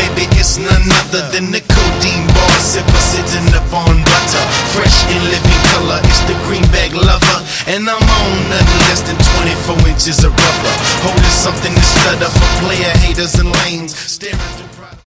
baby, it's none other than the codeine bar sipper sitting up on butter. Fresh in living color, it's the greenback lover, and I'm on nothing less than 24 inches of rubber, holding something to stutter for player haters and lanes. Staring